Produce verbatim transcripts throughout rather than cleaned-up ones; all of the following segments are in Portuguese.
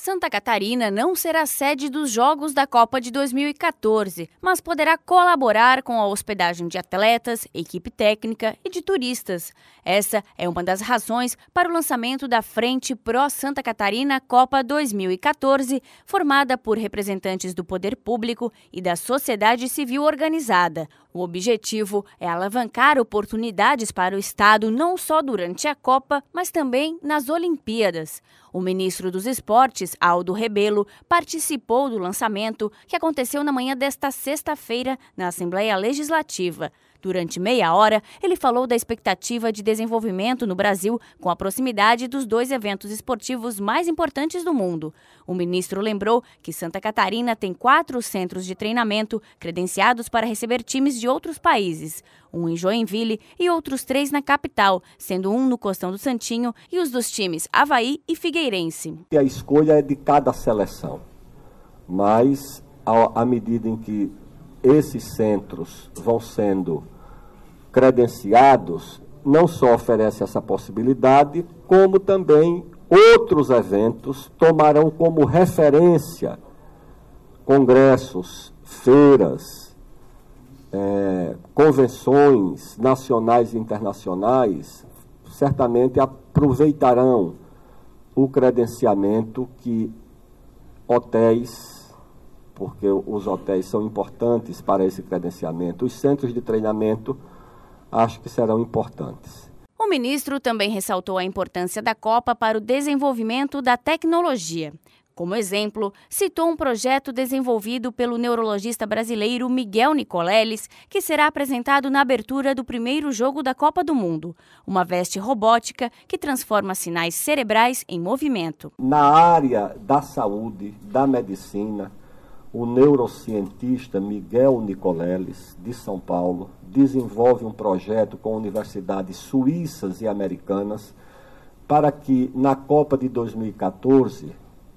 Santa Catarina não será sede dos Jogos da Copa de dois mil e quatorze, mas poderá colaborar com a hospedagem de atletas, equipe técnica e de turistas. Essa é uma das razões para o lançamento da Frente Pró Santa Catarina Copa dois mil e quatorze, formada por representantes do poder público e da sociedade civil organizada. O objetivo é alavancar oportunidades para o Estado não só durante a Copa, mas também nas Olimpíadas. O ministro dos Esportes, Aldo Rebelo, participou do lançamento, que aconteceu na manhã desta sexta-feira na Assembleia Legislativa. Durante meia hora, ele falou da expectativa de desenvolvimento no Brasil com a proximidade dos dois eventos esportivos mais importantes do mundo. O ministro lembrou que Santa Catarina tem quatro centros de treinamento credenciados para receber times de outros países, um em Joinville e outros três na capital, sendo um no Costão do Santinho e os dos times Avaí e Figueirense. A escolha é de cada seleção, mas à medida em que esses centros vão sendo credenciados, não só oferece essa possibilidade, como também outros eventos tomarão como referência congressos, feiras, é, convenções nacionais e internacionais, certamente aproveitarão o credenciamento que hotéis, porque os hotéis são importantes para esse credenciamento. Os centros de treinamento, acho que serão importantes. O ministro também ressaltou a importância da Copa para o desenvolvimento da tecnologia. Como exemplo, citou um projeto desenvolvido pelo neurologista brasileiro Miguel Nicoleles, que será apresentado na abertura do primeiro jogo da Copa do Mundo, uma veste robótica que transforma sinais cerebrais em movimento. Na área da saúde, da medicina, o neurocientista Miguel Nicoleles, de São Paulo, desenvolve um projeto com universidades suíças e americanas para que, na Copa de dois mil e quatorze,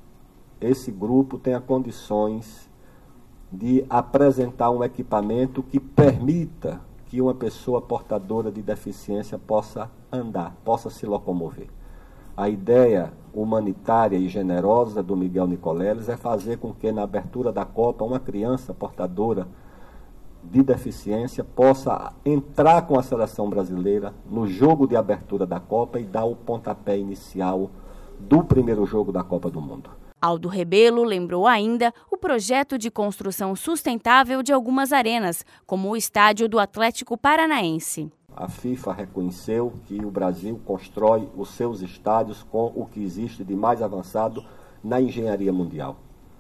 esse grupo tenha condições de apresentar um equipamento que permita que uma pessoa portadora de deficiência possa andar, possa se locomover. A ideia humanitária e generosa do Miguel Nicoleles é fazer com que, na abertura da Copa, uma criança portadora de deficiência possa entrar com a seleção brasileira no jogo de abertura da Copa e dar o pontapé inicial do primeiro jogo da Copa do Mundo. Aldo Rebelo lembrou ainda o projeto de construção sustentável de algumas arenas, como o estádio do Atlético Paranaense. A FIFA reconheceu que o Brasil constrói os seus estádios com o que existe de mais avançado na engenharia mundial.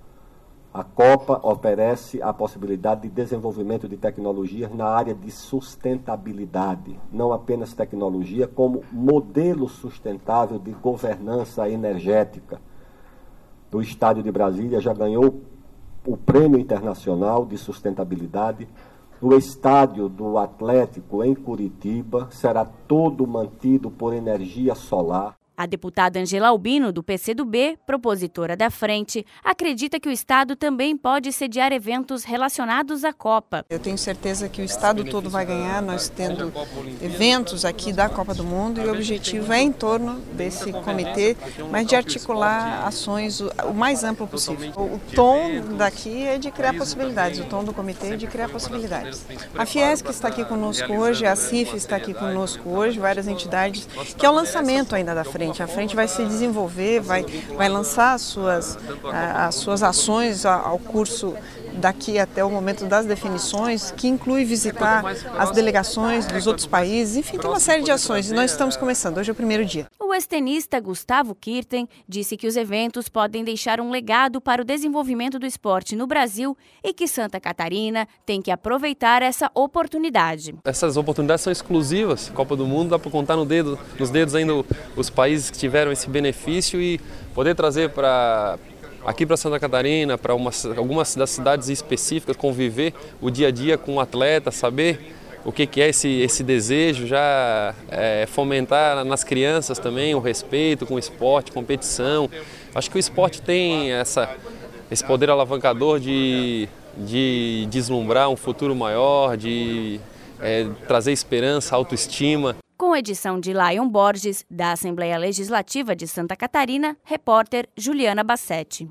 A Copa oferece a possibilidade de desenvolvimento de tecnologias na área de sustentabilidade, não apenas tecnologia, como modelo sustentável de governança energética. O Estádio de Brasília já ganhou o Prêmio Internacional de Sustentabilidade. O estádio do Atlético em Curitiba será todo mantido por energia solar. A deputada Angela Albino, do P C do B, propositora da frente, acredita que o Estado também pode sediar eventos relacionados à Copa. Eu tenho certeza que o Estado todo vai ganhar, nós tendo eventos aqui da Copa do Mundo, e o objetivo é em torno desse comitê, mas de articular ações o mais amplo possível. O tom daqui é de criar possibilidades, o tom do comitê é de criar possibilidades. A Fiesc está aqui conosco hoje, a CIF está aqui conosco hoje, várias entidades, que é o lançamento ainda da frente. A frente vai se desenvolver, vai, vai lançar as suas, as suas ações ao curso daqui até o momento das definições, que inclui visitar as delegações dos outros países, enfim, tem uma série de ações e nós estamos começando, hoje é o primeiro dia. O ex-tenista Gustavo Kirten disse que os eventos podem deixar um legado para o desenvolvimento do esporte no Brasil e que Santa Catarina tem que aproveitar essa oportunidade. Essas oportunidades são exclusivas, Copa do Mundo dá para contar no dedo, nos dedos ainda os países que tiveram esse benefício e poder trazer para aqui para Santa Catarina, para algumas das cidades específicas, conviver o dia a dia com o atleta, saber o que, que é esse, esse desejo, já é, fomentar nas crianças também o respeito com o esporte, competição. Acho que o esporte tem essa, esse poder alavancador de, de deslumbrar um futuro maior, de é, trazer esperança, autoestima. Com edição de Lion Borges, da Assembleia Legislativa de Santa Catarina, repórter Juliana Bassetti.